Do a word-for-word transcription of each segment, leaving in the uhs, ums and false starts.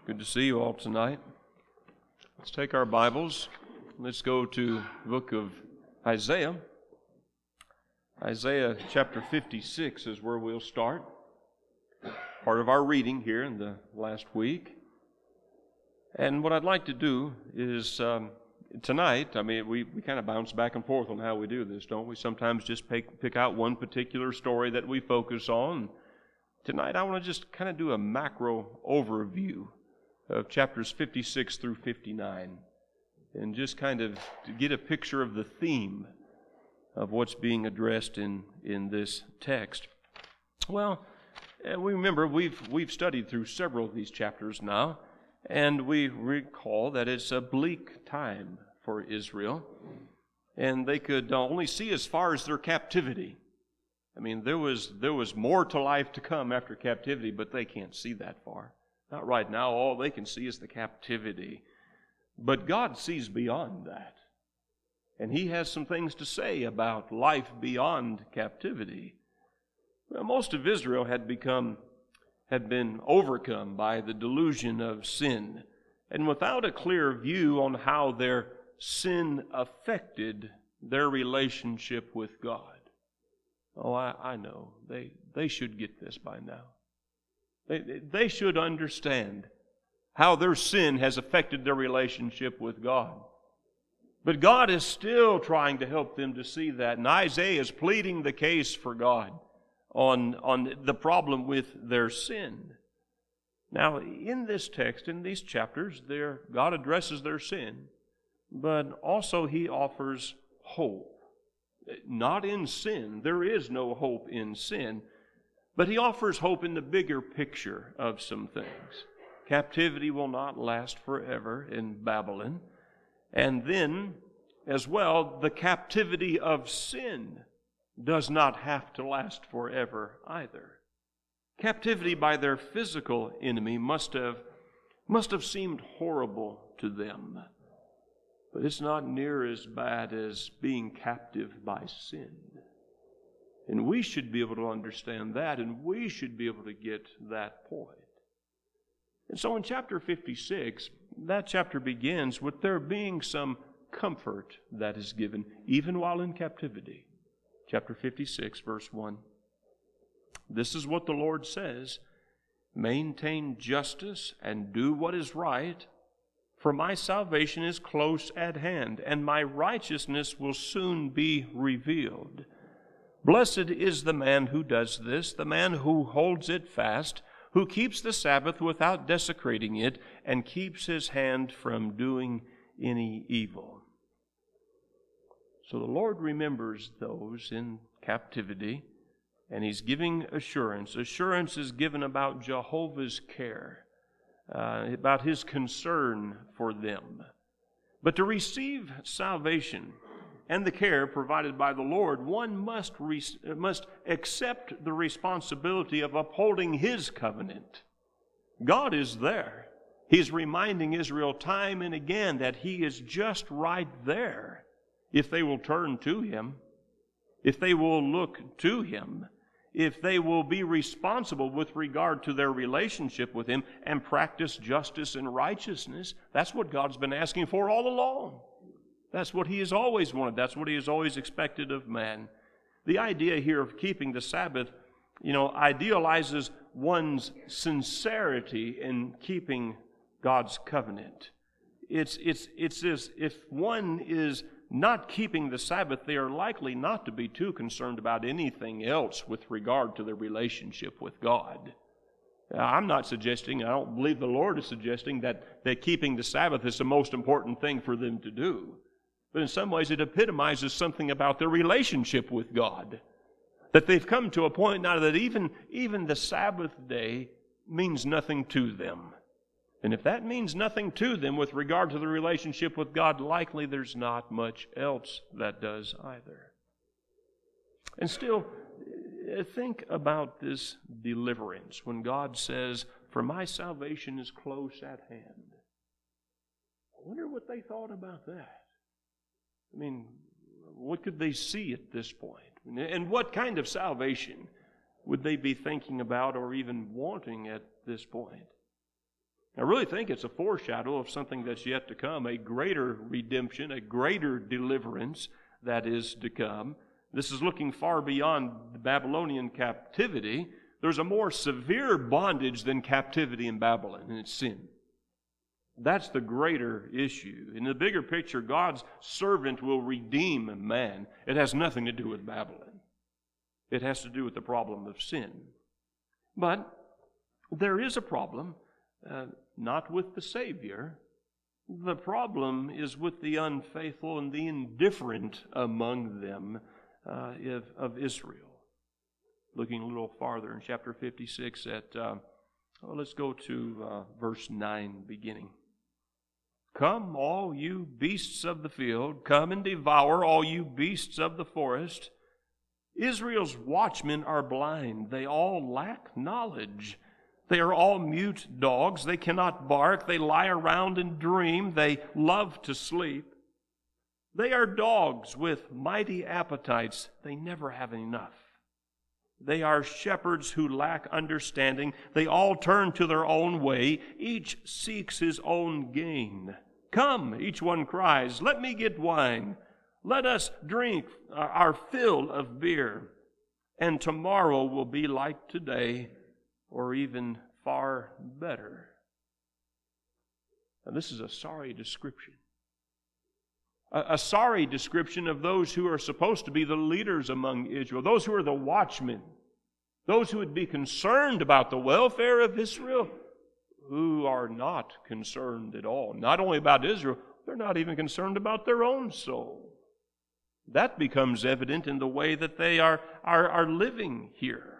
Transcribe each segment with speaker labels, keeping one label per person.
Speaker 1: Good to see you all tonight. Let's take our Bibles. Let's go to the book of Isaiah. Isaiah chapter fifty-six is where we'll start. Part of our reading here in the last week. And what I'd like to do is um, tonight, I mean, we, we kind of bounce back and forth on how we do this, don't we? Sometimes just pick, pick out one particular story that we focus on. Tonight I want to just kind of do a macro overview of chapters fifty-six through fifty-nine, and just kind of to get a picture of the theme of what's being addressed in, in this text. Well, we remember we've we've studied through several of these chapters now, and we recall that it's a bleak time for Israel, and they could only see as far as their captivity. I mean, there was there was more to life to come after captivity, but they can't see that far. Not right now. All they can see is the captivity. But God sees beyond that. And He has some things to say about life beyond captivity. Well, most of Israel had become, had been overcome by the delusion of sin. And without a clear view on how their sin affected their relationship with God. Oh, I, I know. They, they should get this by now. They, they should understand how their sin has affected their relationship with God. But God is still trying to help them to see that. And Isaiah is pleading the case for God on, on the problem with their sin. Now, in this text, in these chapters, there, God addresses their sin, but also He offers hope. Not in sin. There is no hope in sin. But He offers hope in the bigger picture of some things. Captivity will not last forever in Babylon. And then, as well, the captivity of sin does not have to last forever either. Captivity by their physical enemy must have, must have seemed horrible to them. But it's not near as bad as being captive by sin. And we should be able to understand that, and we should be able to get that point. And so in chapter fifty-six, that chapter begins with there being some comfort that is given, even while in captivity. Chapter fifty-six, verse one. This is what the Lord says, "Maintain justice and do what is right, for my salvation is close at hand, and my righteousness will soon be revealed. Blessed is the man who does this, the man who holds it fast, who keeps the Sabbath without desecrating it, and keeps his hand from doing any evil." So the Lord remembers those in captivity, and He's giving assurance. Assurance is given about Jehovah's care, uh, about His concern for them. But to receive salvation and the care provided by the Lord, one must, re- must accept the responsibility of upholding His covenant. God is there. He's reminding Israel time and again that He is just right there if they will turn to Him, if they will look to Him, if they will be responsible with regard to their relationship with Him and practice justice and righteousness. That's what God's been asking for all along. That's what He has always wanted. That's what He has always expected of man. The idea here of keeping the Sabbath, you know, idealizes one's sincerity in keeping God's covenant. It's, it's, it's as if one is not keeping the Sabbath, they are likely not to be too concerned about anything else with regard to their relationship with God. Now, I'm not suggesting, I don't believe the Lord is suggesting that, that keeping the Sabbath is the most important thing for them to do. But in some ways it epitomizes something about their relationship with God. That they've come to a point now that even, even the Sabbath day means nothing to them. And if that means nothing to them with regard to the relationship with God, likely there's not much else that does either. And still, think about this deliverance when God says, "For my salvation is close at hand." I wonder what they thought about that. I mean, what could they see at this point? And what kind of salvation would they be thinking about or even wanting at this point? I really think it's a foreshadow of something that's yet to come, a greater redemption, a greater deliverance that is to come. This is looking far beyond the Babylonian captivity. There's a more severe bondage than captivity in Babylon, and it's sin. That's the greater issue. In the bigger picture, God's servant will redeem man. It has nothing to do with Babylon. It has to do with the problem of sin. But there is a problem, uh, not with the Savior. The problem is with the unfaithful and the indifferent among them uh, of, of Israel. Looking a little farther in chapter fifty-six at, uh, well, let's go to uh, verse nine beginning. Come, all you beasts of the field, come and devour all you beasts of the forest. Israel's watchmen are blind. They all lack knowledge. They are all mute dogs. They cannot bark. They lie around and dream. They love to sleep. They are dogs with mighty appetites. They never have enough. They are shepherds who lack understanding. They all turn to their own way. Each seeks his own gain. Come, each one cries, let me get wine. Let us drink our fill of beer. And tomorrow will be like today, or even far better. Now, this is a sorry description. A, a sorry description of those who are supposed to be the leaders among Israel, those who are the watchmen, those who would be concerned about the welfare of Israel, who are not concerned at all. Not only about Israel, they're not even concerned about their own soul. That becomes evident in the way that they are, are, are living here.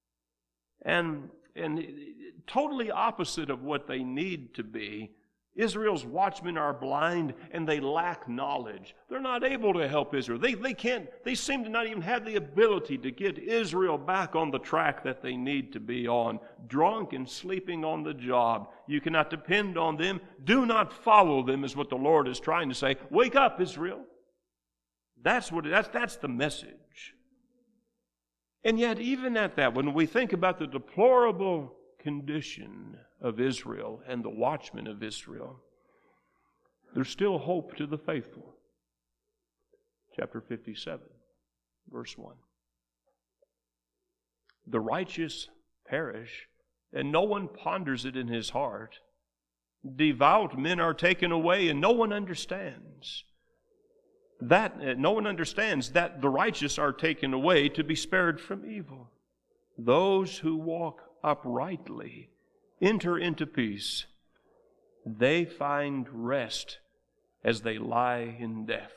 Speaker 1: And, and totally opposite of what they need to be, Israel's watchmen are blind and they lack knowledge. They're not able to help Israel. They, they can't, they seem to not even have the ability to get Israel back on the track that they need to be on. Drunk and sleeping on the job. You cannot depend on them. Do not follow them is what the Lord is trying to say. Wake up, Israel. That's what, that's, that's the message. And yet, even at that, when we think about the deplorable condition of Israel and the watchmen of Israel, there's still hope to the faithful. Chapter fifty-seven, verse one. The righteous perish, and no one ponders it in his heart. Devout men are taken away, and no one understands. That uh, no one understands that the righteous are taken away to be spared from evil. Those who walk uprightly enter into peace. They find rest as they lie in death.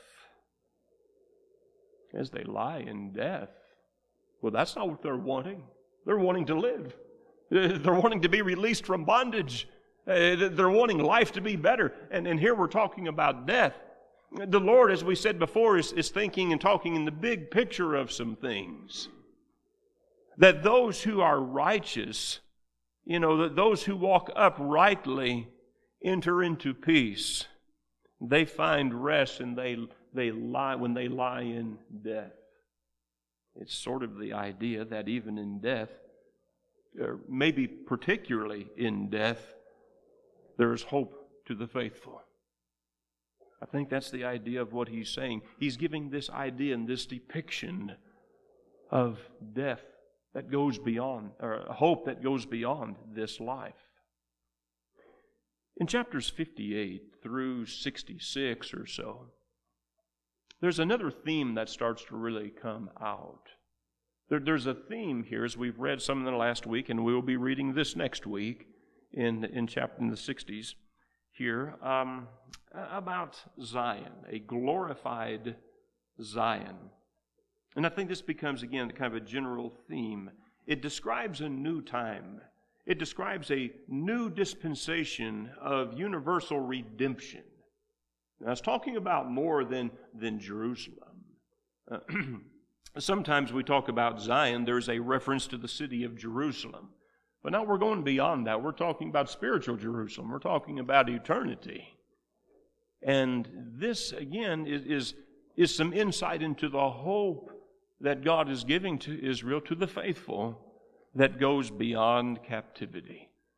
Speaker 1: As they lie in death. Well, that's not what they're wanting. They're wanting to live. They're wanting to be released from bondage. They're wanting life to be better. And, and here we're talking about death. The Lord, as we said before, is, is thinking and talking in the big picture of some things. That those who are righteous, you know, that those who walk uprightly enter into peace. They find rest and they, they lie when they lie in death. It's sort of the idea that even in death, or maybe particularly in death, there is hope to the faithful. I think that's the idea of what he's saying. He's giving this idea and this depiction of death that goes beyond, or a hope that goes beyond this life. In chapters fifty-eight through sixty-six or so, there's another theme that starts to really come out. There, there's a theme here, as we've read some in the last week, and we will be reading this next week in, in chapter in the sixties here, um, about Zion, a glorified Zion. And I think this becomes, again, kind of a general theme. It describes a new time. It describes a new dispensation of universal redemption. Now, it's talking about more than, than Jerusalem. Uh, sometimes we talk about Zion, there's a reference to the city of Jerusalem. But now we're going beyond that. We're talking about spiritual Jerusalem. We're talking about eternity. And this, again, is, is, is some insight into the hope that God is giving to Israel, to the faithful, that goes beyond captivity.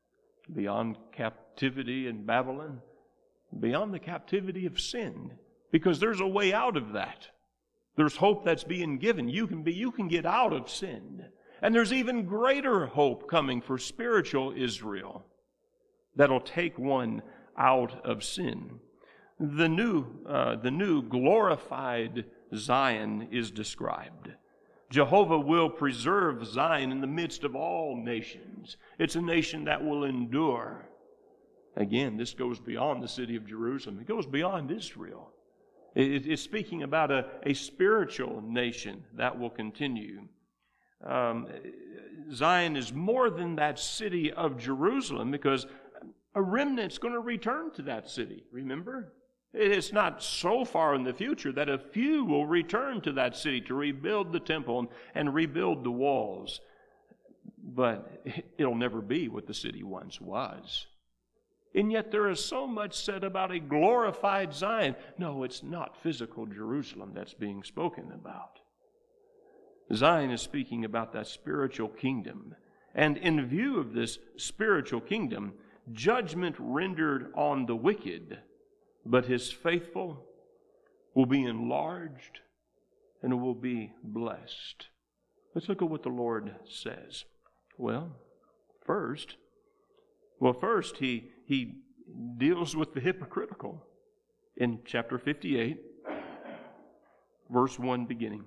Speaker 1: beyond captivity in Babylon, beyond the captivity of sin, because there's a way out of that. There's hope that's being given. You can be, you can get out of sin. And there's even greater hope coming for spiritual Israel that'll take one out of sin. The new, uh, the new glorified Zion is described. Jehovah will preserve Zion in the midst of all nations. It's a nation that will endure. Again, this goes beyond the city of Jerusalem. It goes beyond Israel. It, it's speaking about a, a spiritual nation that will continue. Um, Zion is more than that city of Jerusalem, because a remnant's going to return to that city, remember? It's not so far in the future that a few will return to that city to rebuild the temple and, and rebuild the walls. But it'll never be what the city once was. And yet there is so much said about a glorified Zion. No, it's not physical Jerusalem that's being spoken about. Zion is speaking about that spiritual kingdom. And in view of this spiritual kingdom, judgment rendered on the wicked, but his faithful will be enlarged and will be blessed. Let's look at what the Lord says. Well, first, well, first he, he deals with the hypocritical in chapter fifty-eight, verse one beginning.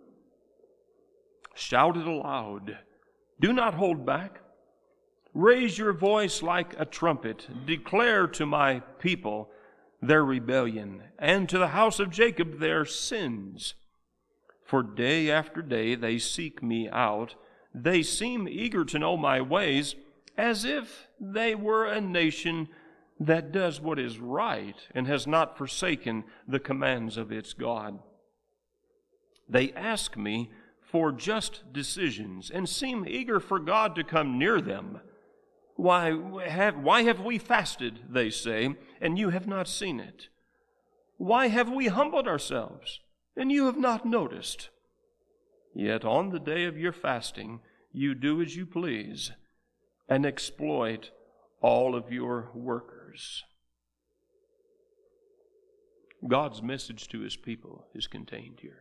Speaker 1: Shout it aloud. Do not hold back. Raise your voice like a trumpet. Declare to my people their rebellion, and to the house of Jacob their sins. For day after day they seek me out. They seem eager to know my ways, as if they were a nation that does what is right and has not forsaken the commands of its God. They ask me for just decisions and seem eager for God to come near them. Why have, why have we fasted, they say, and you have not seen it? Why have we humbled ourselves, and you have not noticed? Yet on the day of your fasting, you do as you please and exploit all of your workers. God's message to his people is contained here.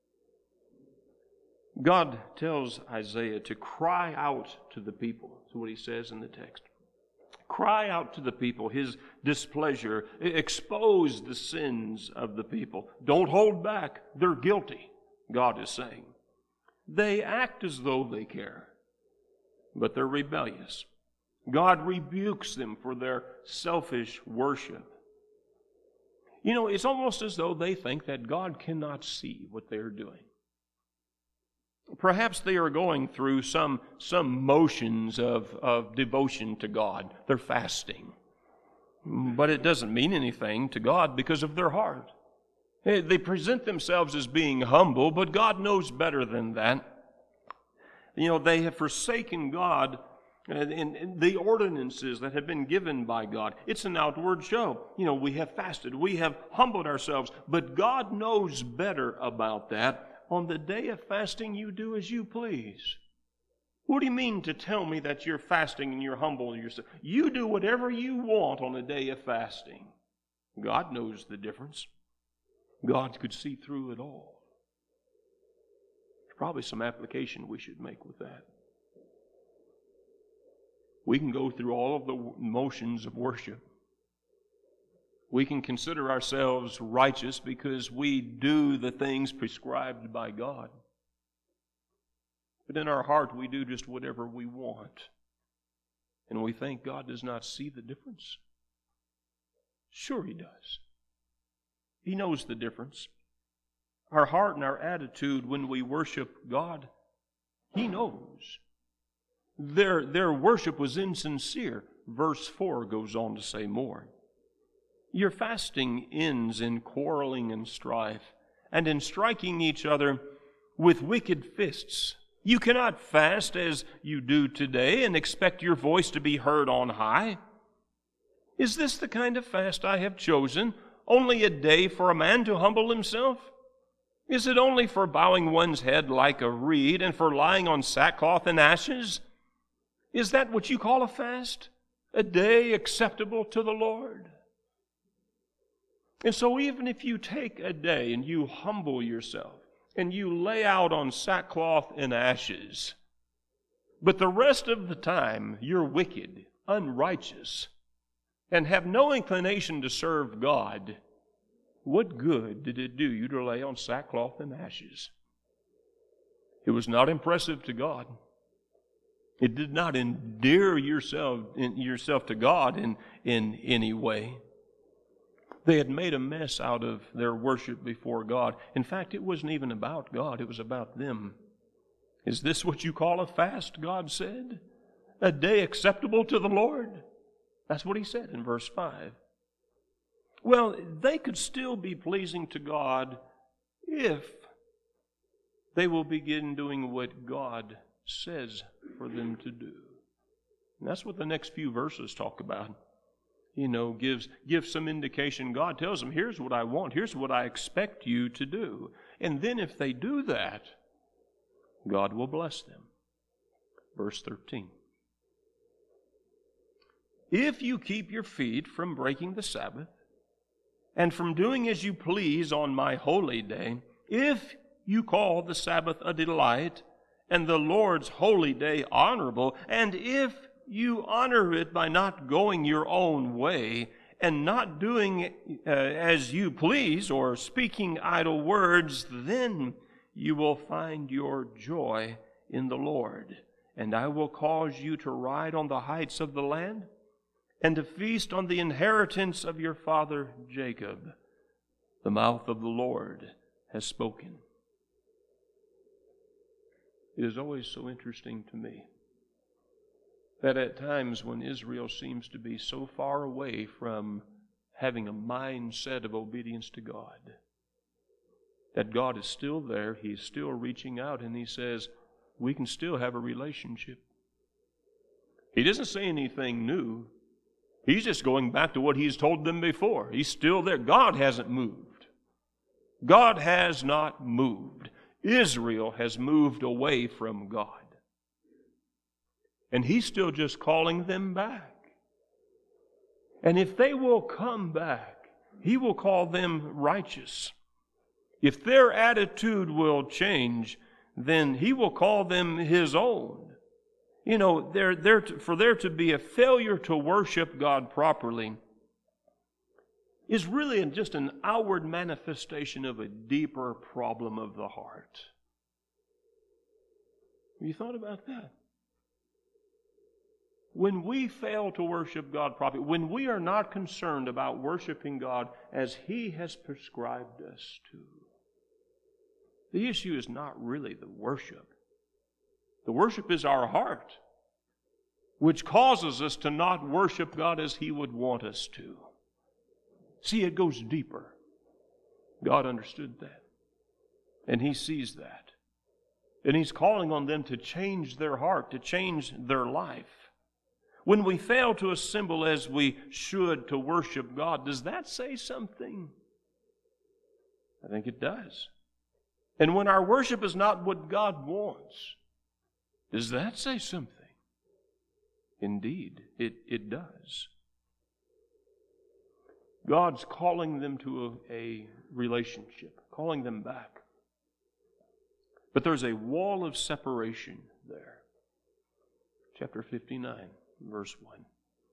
Speaker 1: God tells Isaiah to cry out to the people. That's what he says in the text. Cry out to the people his displeasure. Expose the sins of the people. Don't hold back. They're guilty, God is saying. They act as though they care, but they're rebellious. God rebukes them for their selfish worship. You know, it's almost as though they think that God cannot see what they're doing. Perhaps they are going through some, some motions of, of devotion to God. They're fasting. But it doesn't mean anything to God because of their heart. They present themselves as being humble, but God knows better than that. You know, they have forsaken God and the ordinances that have been given by God. It's an outward show. You know, we have fasted. We have humbled ourselves. But God knows better about that. On the day of fasting, you do as you please. What do you mean to tell me that you're fasting and you're humble yourself? You do whatever you want on a day of fasting. God knows the difference. God could see through it all. There's probably some application we should make with that. We can go through all of the motions of worship. We can consider ourselves righteous because we do the things prescribed by God. But in our heart, we do just whatever we want. And we think God does not see the difference. Sure He does. He knows the difference. Our heart and our attitude when we worship God, He knows. Their, their worship was insincere. Verse four goes on to say more. Your fasting ends in quarreling and strife, and in striking each other with wicked fists. You cannot fast as you do today and expect your voice to be heard on high. Is this the kind of fast I have chosen, only a day for a man to humble himself? Is it only for bowing one's head like a reed and for lying on sackcloth and ashes? Is that what you call a fast? A day acceptable to the Lord. And so even if you take a day and you humble yourself and you lay out on sackcloth and ashes, but the rest of the time you're wicked, unrighteous, and have no inclination to serve God, what good did it do you to lay on sackcloth and ashes? It was not impressive to God. It did not endear yourself, yourself to God in, in any way. They had made a mess out of their worship before God. In fact, it wasn't even about God. It was about them. Is this what you call a fast, God said? A day acceptable to the Lord? That's what he said in verse five. Well, they could still be pleasing to God if they will begin doing what God says for them to do. And that's what the next few verses talk about. You know, gives gives some indication. God tells them, here's what I want, here's what I expect you to do. And then if they do that, God will bless them. Verse thirteen. If you keep your feet from breaking the Sabbath, and from doing as you please on my holy day, if you call the Sabbath a delight, and the Lord's holy day honorable, and if you honor it by not going your own way and not doing uh, as you please or speaking idle words, then you will find your joy in the Lord. And I will cause you to ride on the heights of the land and to feast on the inheritance of your father Jacob. The mouth of the Lord has spoken. It is always so interesting to me that at times when Israel seems to be so far away from having a mindset of obedience to God, that God is still there, He's still reaching out, and He says, we can still have a relationship. He doesn't say anything new. He's just going back to what He's told them before. He's still there. God hasn't moved. God has not moved. Israel has moved away from God. And He's still just calling them back. And if they will come back, He will call them righteous. If their attitude will change, then He will call them His own. You know, they're, they're to, for there to be a failure to worship God properly is really just an outward manifestation of a deeper problem of the heart. Have you thought about that? When we fail to worship God properly, when we are not concerned about worshiping God as He has prescribed us to, the issue is not really the worship. The worship is our heart, which causes us to not worship God as He would want us to. See, it goes deeper. God understood that. And He sees that. And He's calling on them to change their heart, to change their life. When we fail to assemble as we should to worship God, does that say something? I think it does. And when our worship is not what God wants, does that say something? Indeed, it, it does. God's calling them to a, a relationship, calling them back. But there's a wall of separation there. Chapter fifty-nine, verse one.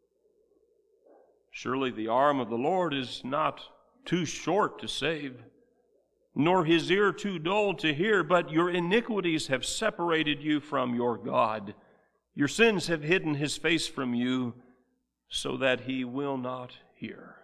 Speaker 1: Surely the arm of the Lord is not too short to save, nor His ear too dull to hear, but your iniquities have separated you from your God. Your sins have hidden His face from you, so that He will not hear.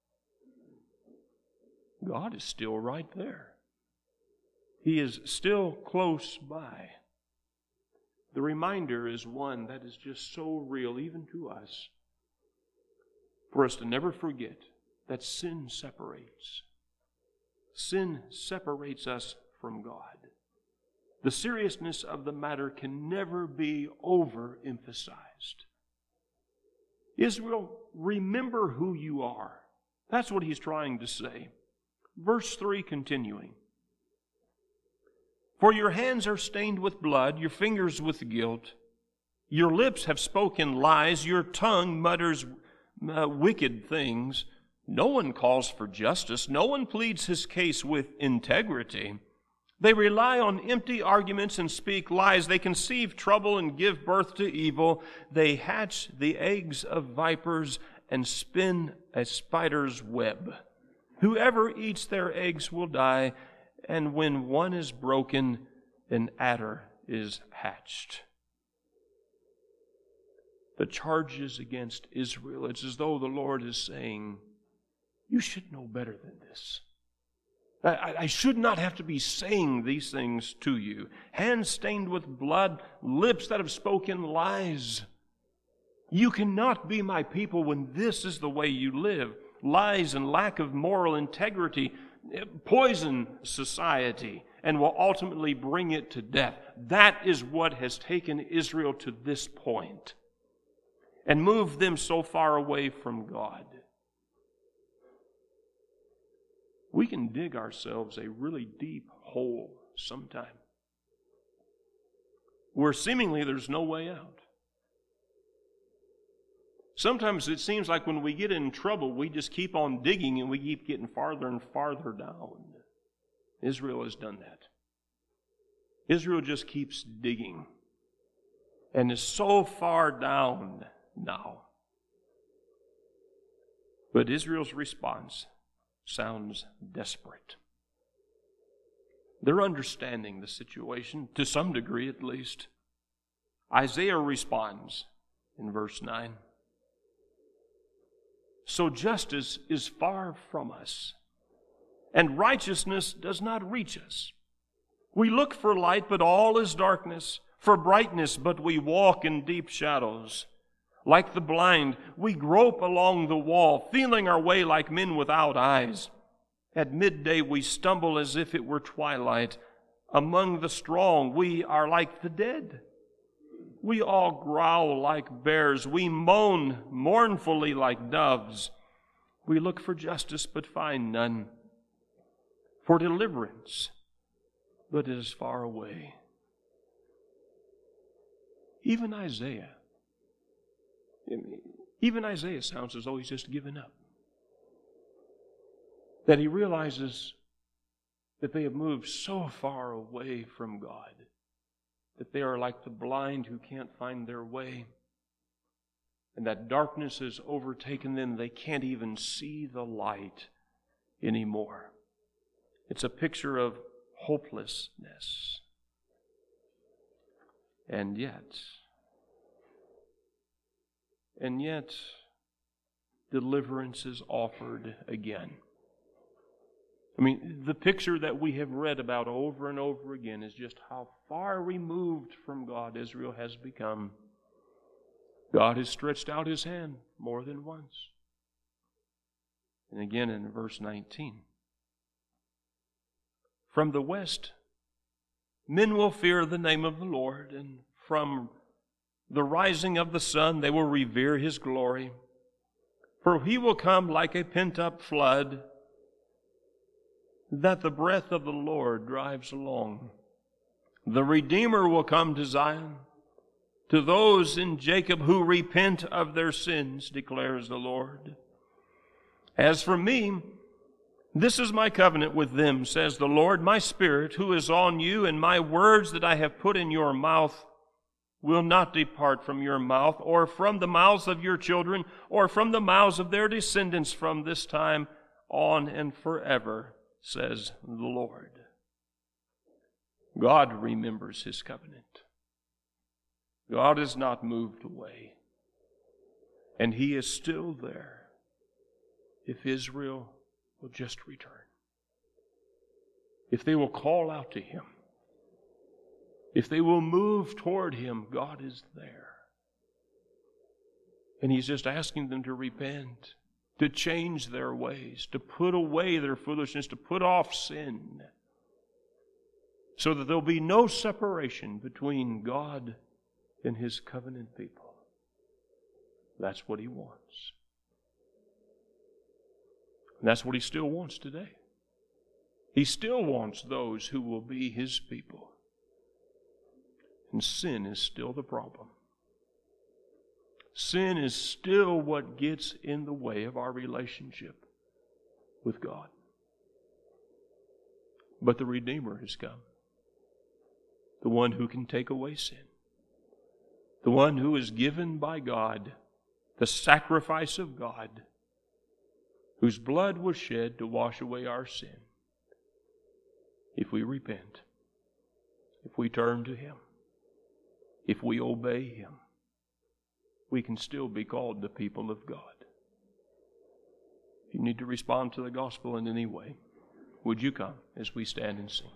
Speaker 1: God is still right there. He is still close by. The reminder is one that is just so real, even to us, for us to never forget that sin separates. Sin separates us from God. The seriousness of the matter can never be overemphasized. Israel, remember who you are. That's what He's trying to say. Verse three continuing. For your hands are stained with blood, your fingers with guilt. Your lips have spoken lies. Your tongue mutters uh, wicked things. No one calls for justice. No one pleads his case with integrity. They rely on empty arguments and speak lies. They conceive trouble and give birth to evil. They hatch the eggs of vipers and spin a spider's web. Whoever eats their eggs will die, and when one is broken, an adder is hatched. The charges against Israel, it's as though the Lord is saying, you should know better than this. I, I should not have to be saying these things to you. Hands stained with blood, lips that have spoken lies. You cannot be my people when this is the way you live. Lies and lack of moral integrity poison society and will ultimately bring it to death. That is what has taken Israel to this point and moved them so far away from God. We can dig ourselves a really deep hole sometime where seemingly there's no way out. Sometimes it seems like when we get in trouble, we just keep on digging and we keep getting farther and farther down. Israel has done that. Israel just keeps digging and is so far down now. But Israel's response sounds desperate. They're understanding the situation, to some degree at least. Isaiah responds in verse nine. So justice is far from us, and righteousness does not reach us. We look for light, but all is darkness, for brightness, but we walk in deep shadows. Like the blind, we grope along the wall, feeling our way like men without eyes. At midday we stumble as if it were twilight. Among the strong we are like the dead. We all growl like bears. We moan mournfully like doves. We look for justice but find none, for deliverance, but it is far away. Even Isaiah, even Isaiah sounds as though he's just given up. That he realizes that they have moved so far away from God that they are like the blind who can't find their way, and that darkness has overtaken them. They can't even see the light anymore. It's a picture of hopelessness. And yet, and yet, deliverance is offered again. I mean, the picture that we have read about over and over again is just how far removed from God Israel has become. God has stretched out His hand more than once. And again in verse nineteen. From the west, men will fear the name of the Lord, and from the rising of the sun they will revere His glory. For He will come like a pent-up flood, that the breath of the Lord drives along. The Redeemer will come to Zion, to those in Jacob who repent of their sins, declares the Lord. As for me, this is my covenant with them, says the Lord. My Spirit, who is on you, and my words that I have put in your mouth will not depart from your mouth, or from the mouths of your children, or from the mouths of their descendants from this time on and forever, says the Lord. God remembers His covenant. God is not moved away. And He is still there if Israel will just return. If they will call out to Him. If they will move toward Him, God is there. And He's just asking them to repent, to change their ways, to put away their foolishness, to put off sin, so that there'll be no separation between God and His covenant people. That's what He wants. And that's what He still wants today. He still wants those who will be His people. And sin is still the problem. sin is still what gets in the way of our relationship with God. But the Redeemer has come. The one who can take away sin. The one who is given by God, the sacrifice of God, whose blood was shed to wash away our sin. If we repent, if we turn to Him, if we obey Him, we can still be called the people of God. If you need to respond to the gospel in any way, would you come as we stand and sing?